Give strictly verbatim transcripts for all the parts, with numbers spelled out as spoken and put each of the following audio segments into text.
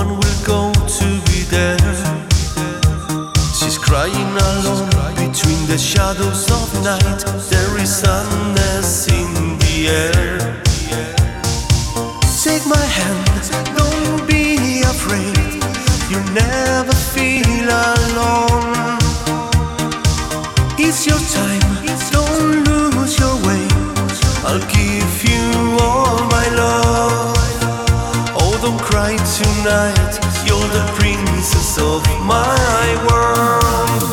one will go to be there. She's crying alone between the shadows of night. There is sadness in the air. Take my hand, don't be afraid. You'll never feel alone. It's your time, don't lose your way. I'll give you all my love. Oh, don't cry tonight, you're the princess of my world.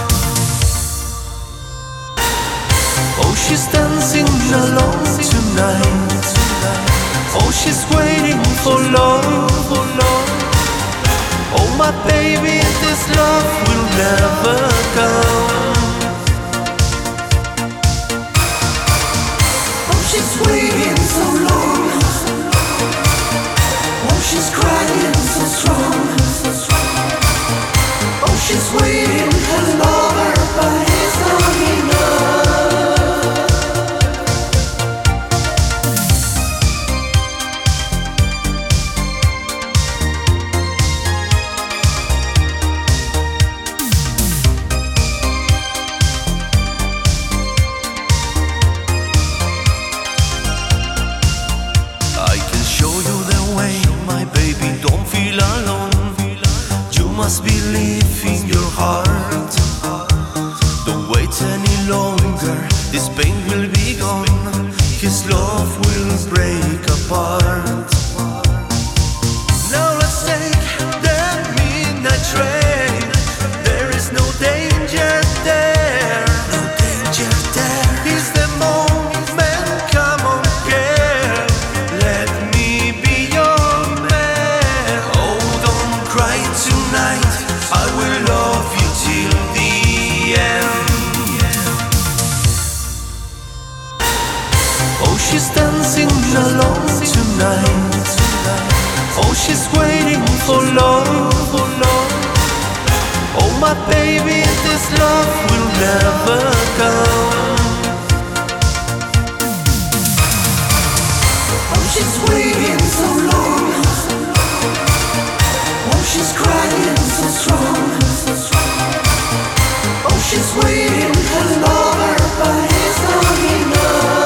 Oh, she's dancing alone tonight. Oh, she's waiting for love, for love. Oh, my baby, this love will never come. Oh, she's waiting so long. Oh, she's crying so strong. Oh, she's waiting her lover, but it's not enough. Must believe in your heart. Don't wait any longer, this pain will be gone. His love will break apart. Now let's take the midnight train. There is no danger there. No danger there. It's the moment, come on girl. Let me be your man. Oh, don't cry tonight, I will love you till the end. Oh, she's dancing alone tonight. Oh, she's waiting for love, for love. Oh, my baby, this love will never come. Oh, she's waiting so long. Oh, she's crying so strong. Oh, she's waiting her lover, but it's not enough.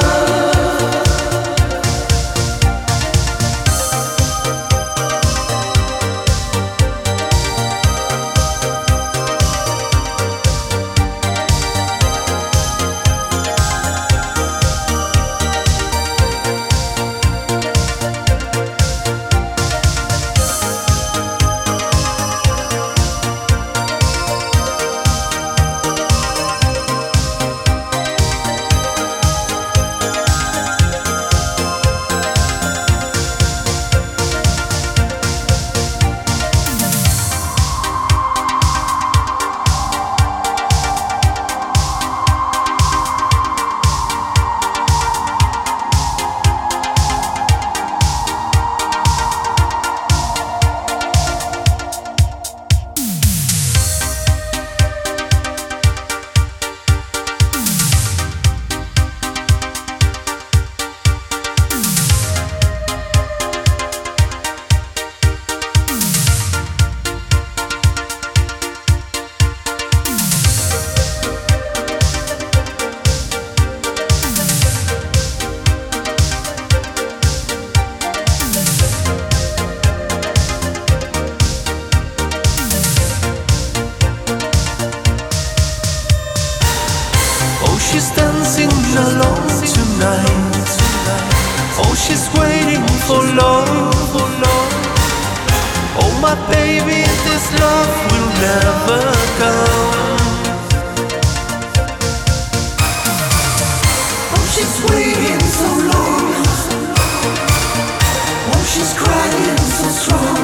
She's dancing alone tonight. Oh, she's waiting for love, for love. Oh, my baby, this love will never come. Oh, she's waiting so long. Oh, she's crying so strong.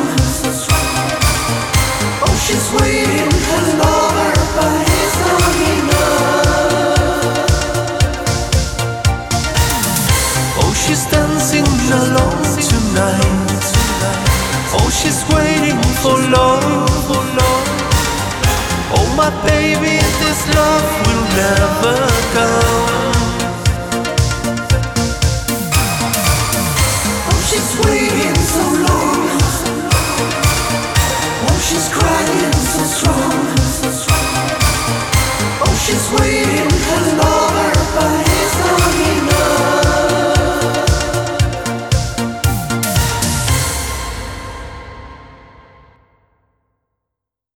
Oh, she's waiting her lover, but it's not enough. She's dancing alone tonight. Oh, she's waiting for love, for love. Oh, my baby, this love will never come.